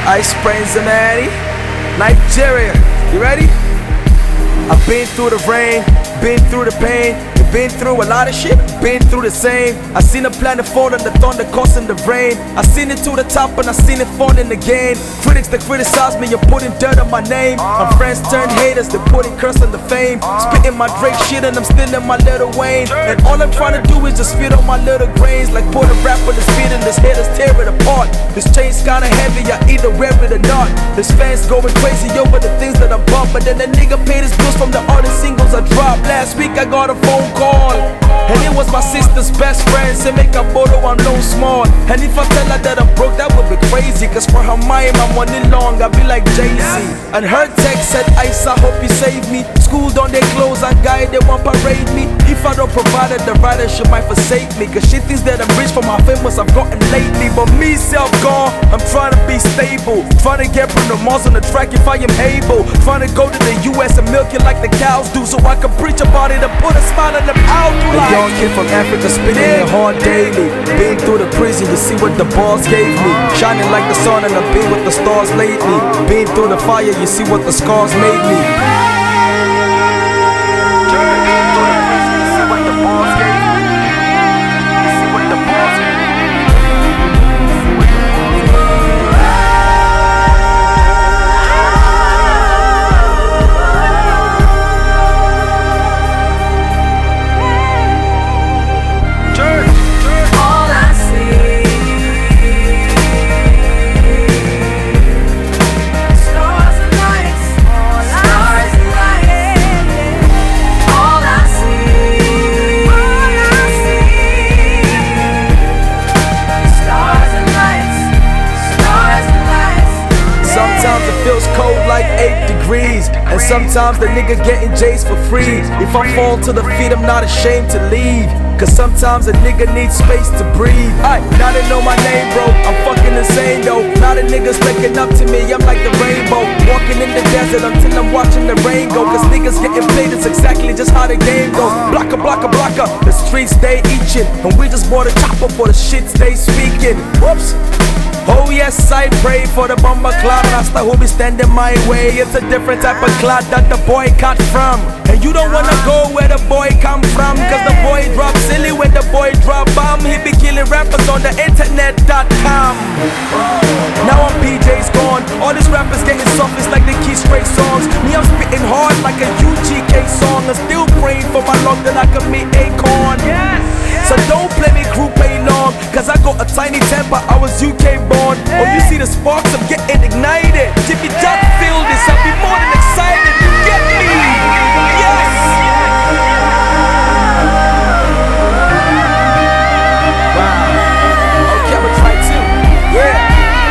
Ice Prince Zamani, Nigeria. You ready? I've been through the rain, been through the pain, been through a lot of shit, been through the same. I seen the planet fall and the thunder causing the rain. I seen it to the top and I seen it falling again. Critics that criticize me, you're putting dirt on my name. My friends turn haters, they're putting curse on the fame. Spitting my Drake shit and I'm still in my Lil Wayne. And all I'm trying to do is just fit on my little grains. Like put a rap on the speed and this haters tear it apart. This chain's kinda heavy, I either wear it or not. This fans going crazy over the things that I bought. But then the nigga paid his bills from the other singles I dropped. Last week I got a phone call, and it was my sister's best friend. Say make a photo, I'm no small. And if I tell her that I'm broke, that would be crazy. Cause for her mind, my money long, I be like Jay-Z. And her text said, Ice, I hope you save me. School don't they close, and guy they won't parade me. If I don't provide it, the writer she might forsake me. Cause she thinks that I'm rich from how famous I've gotten lately. But me self-gone, I'm trying to be stable. Trying to get Bruno Mars on the track if I am able. Trying to go to the US and milk it like the cows do, so I can preach about it and put a smile on them out. A young kid from Africa spinning it hard daily. Been through the prison, you see what the boss gave me. Shining like the sun and I've been with the stars lately. Been through the fire, you see what the scars made me. Feels cold like 8 degrees, and sometimes the nigga getting J's for free. If I fall to the feet, I'm not ashamed to leave. Cause sometimes a nigga needs space to breathe. Now they know my name, bro, I'm fucking insane though. Now the niggas looking up to me, I'm like the rainbow. Walking in the desert until I'm watching the rain go. Cause niggas getting played, it's exactly just how the game goes. Blocker, blocker, blocker, the streets they eating. And we just bought a chopper for the shits they speaking. Whoops. Oh yes, I pray for the bomber cloud Rasta who be standing my way. It's a different type of cloud that the boy cut from. And you don't wanna go where the boy come from. Cause the boy drop silly when the boy drop bomb. He be killing rappers on the internet.com. Now I'm PJ's gone. All these rappers getting soft, it's like they key straight songs. Me, I'm spitting hard like a UGK song. I'm still praying for my luck that I can meet Akon. So don't play me group A long, cause I got a tiny temper, I was UK born. Oh, you see the sparks, I'm getting ignited. If you just feel this, I'll be more than excited. You get me? Yes! Wow. Okay, I'ma try too. Yeah.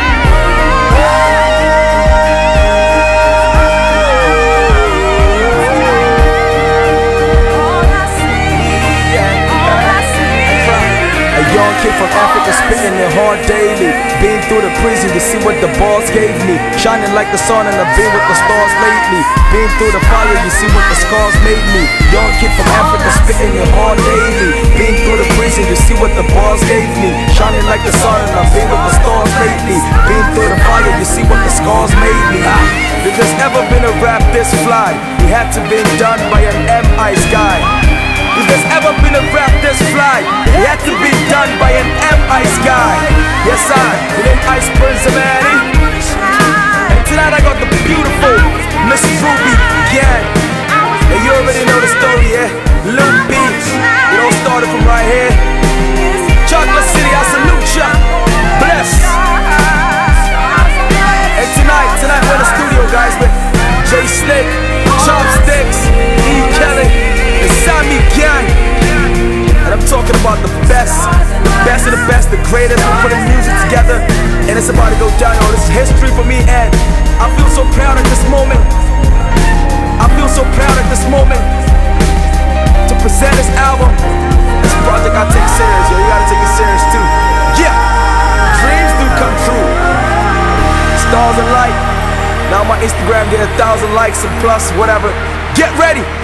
Young kid from Africa spinning it hard daily. Been through the prison, you see what the boss gave me. Shining like the sun and I've been with the stars lately. Been through the fire, you see what the scars made me. Young kid from Africa spitting it hard daily. Been through the prison, you see what the boss gave me. Shining like the sun and I've been with the stars lately. Been through the fire, you see what the scars made me. If there's ever been a rap this fly, it had to been done by an M.I.'s guy. If there's ever been a rap this fly, it had to be done by an M.I.'s guy. Yes, it ain't Ice Prince Zamani. And tonight I got the beautiful Miss Ruby Gang. And you already know the story, yeah? Lil B, it all started from right here. Chocolate City, I salute ya. Bless. And tonight we're in the studio, guys, with Jay Slick, Chopsticks, E. Kelly, and Sammy Gang. And I'm talking about the best of the best, the greatest. We're putting music together, and it's about to go down. Oh, this is history for me, and I feel so proud at this moment. I feel so proud at this moment to present this album. This project I take serious, yo. You gotta take it serious too. Yeah, dreams do come true. Stars and light. Now my Instagram get 1,000 likes and plus, whatever. Get ready.